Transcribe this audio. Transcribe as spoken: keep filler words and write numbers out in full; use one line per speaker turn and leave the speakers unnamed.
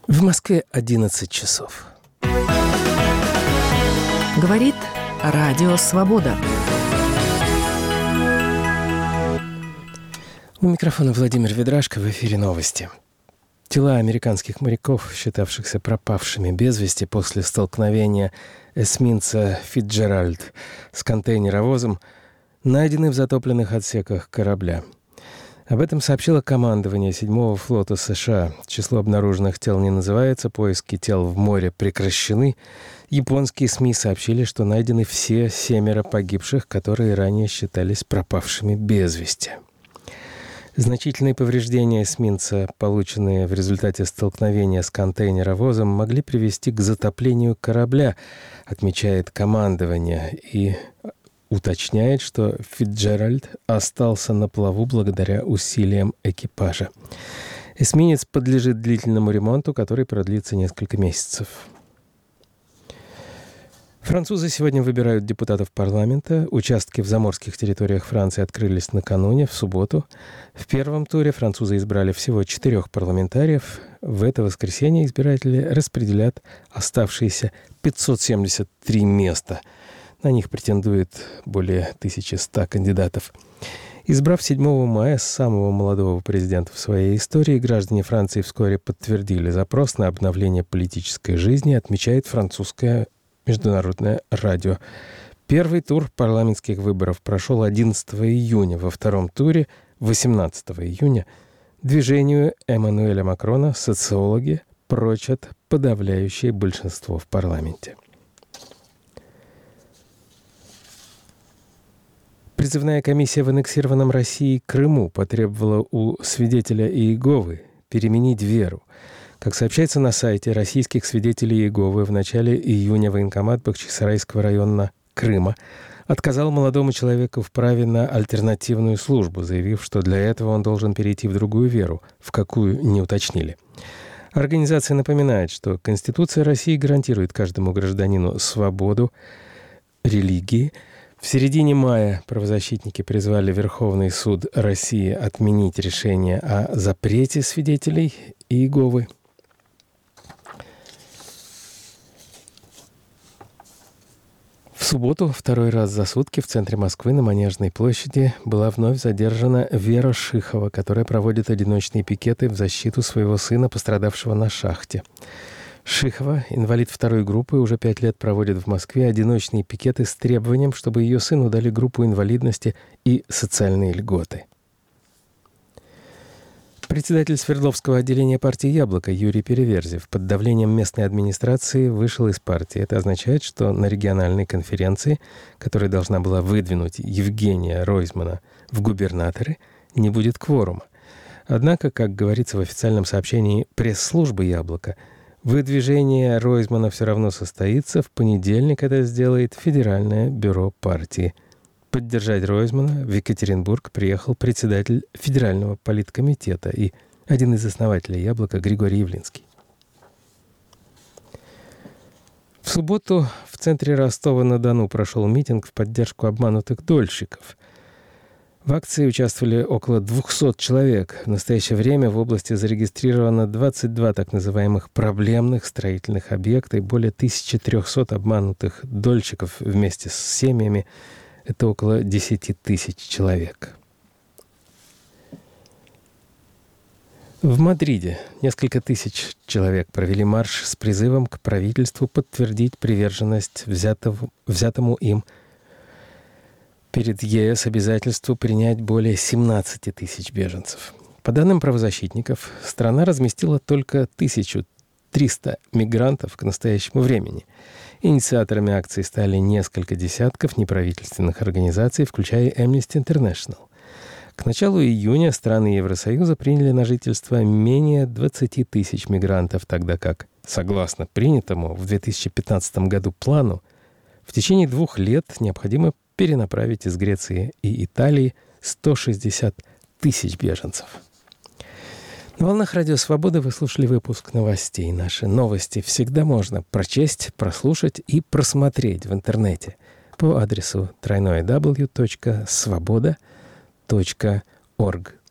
В Москве одиннадцать часов.
Говорит Радио Свобода.
У микрофона Владимир Ведрашко, в эфире новости. Тела американских моряков, считавшихся пропавшими без вести после столкновения эсминца «Фицджеральд» с контейнеровозом, найдены в затопленных отсеках корабля. Об этом сообщило командование седьмого флота США. Число обнаруженных тел не называется, поиски тел в море прекращены. Японские СМИ сообщили, что найдены все семеро погибших, которые ранее считались пропавшими без вести. Значительные повреждения эсминца, полученные в результате столкновения с контейнеровозом, могли привести к затоплению корабля, отмечает командование, и уточняет, что «Фицджеральд» остался на плаву благодаря усилиям экипажа. Эсминец подлежит длительному ремонту, который продлится несколько месяцев. Французы сегодня выбирают депутатов парламента. Участки в заморских территориях Франции открылись накануне, в субботу. В первом туре французы избрали всего четырех парламентариев. В это воскресенье избиратели распределят оставшиеся пятьсот семьдесят три места. На них претендует более тысячи ста кандидатов. Избрав седьмого мая самого молодого президента в своей истории, граждане Франции вскоре подтвердили запрос на обновление политической жизни, отмечает французское международное радио. Первый тур парламентских выборов прошел одиннадцатого июня. Во втором туре, восемнадцатого июня, движению Эммануэля Макрона социологи прочат подавляющее большинство в парламенте. Призывная комиссия в аннексированном Россией Крыму потребовала у свидетеля Иеговы переменить веру. Как сообщается на сайте российских свидетелей Иеговы, в начале июня военкомат Бахчисарайского района Крыма отказал молодому человеку в праве на альтернативную службу, заявив, что для этого он должен перейти в другую веру, в какую не уточнили. Организация напоминает, что Конституция России гарантирует каждому гражданину свободу религии. В середине мая правозащитники призвали Верховный суд России отменить решение о запрете свидетелей Иеговы. В субботу, второй раз за сутки, в центре Москвы на Манежной площади была вновь задержана Вера Шихова, которая проводит одиночные пикеты в защиту своего сына, пострадавшего на шахте. Шихова, инвалид второй группы, уже пять лет проводит в Москве одиночные пикеты с требованием, чтобы ее сыну дали группу инвалидности и социальные льготы. Председатель Свердловского отделения партии «Яблоко» Юрий Переверзев под давлением местной администрации вышел из партии. Это означает, что на региональной конференции, которая должна была выдвинуть Евгения Ройзмана в губернаторы, не будет кворума. Однако, как говорится в официальном сообщении пресс-службы «Яблоко», выдвижение Ройзмана все равно состоится. В понедельник это сделает Федеральное бюро партии. Поддержать Ройзмана в Екатеринбург приехал председатель Федерального политкомитета и один из основателей «Яблока» Григорий Явлинский. В субботу в центре Ростова-на-Дону прошел митинг в поддержку обманутых дольщиков. В акции участвовали около двухсот человек. В настоящее время в области зарегистрировано двадцать два так называемых проблемных строительных объекта и более тысячи трехсот обманутых дольщиков вместе с семьями. Это около десяти тысяч человек. В Мадриде несколько тысяч человек провели марш с призывом к правительству подтвердить приверженность взятого, взятому им перед ЕС обязательству принять более семнадцати тысяч беженцев. По данным правозащитников, страна разместила только тысячу триста мигрантов к настоящему времени. Инициаторами акции стали несколько десятков неправительственных организаций, включая Amnesty International. К началу июня страны Евросоюза приняли на жительство менее двадцати тысяч мигрантов, тогда как, согласно принятому в две тысячи пятнадцатом году плану, в течение двух лет необходимо перенаправить из Греции и Италии сто шестьдесят тысяч беженцев. На волнах Радио Свобода вы слушали выпуск новостей. Наши новости всегда можно прочесть, прослушать и просмотреть в интернете по адресу дабл ю дабл ю дабл ю точка свобода точка орг.